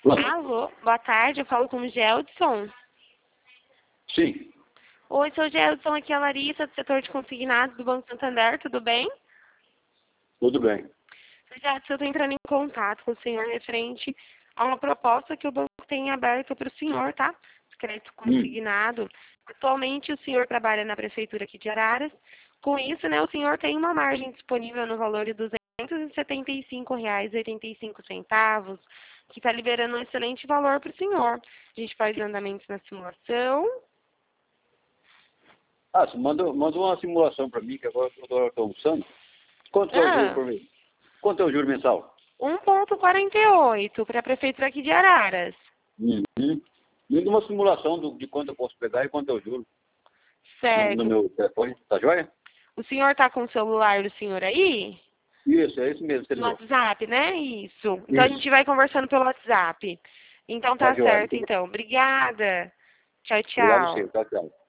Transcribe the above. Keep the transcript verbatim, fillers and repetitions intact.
Alô, boa tarde, eu falo com o Geldson. Sim. Oi, sou o Geldson, aqui é a Larissa, do setor de consignados do Banco Santander, tudo bem? Tudo bem. Geldson, eu estou entrando em contato com o senhor referente a uma proposta que o banco tem aberta para o senhor, tá? Crédito Hum. consignado. Atualmente o senhor trabalha na prefeitura aqui de Araras. Com isso, né, o senhor tem uma margem disponível no valor de duzentos e setenta e cinco reais e oitenta e cinco centavos, que está liberando um excelente valor para o senhor. A gente faz andamentos na simulação. Ah, você manda, manda uma simulação para mim, que agora eu estou almoçando. Quanto é o juro Ah, por mês? Quanto é o juro mensal? um vírgula quarenta e oito para a prefeitura aqui de Araras. Uhum. Me dá uma simulação do, de quanto eu posso pegar e quanto é o juro no, no Certo. meu telefone. Tá joia? O senhor está com o celular do senhor aí? Isso, é isso mesmo, No celular. WhatsApp, né? Isso. Então a gente Isso. vai conversando pelo WhatsApp. Então Tá tá joia. certo, Muito bem. então. Obrigada. Tchau, Obrigado a você. tchau. Tchau, tchau.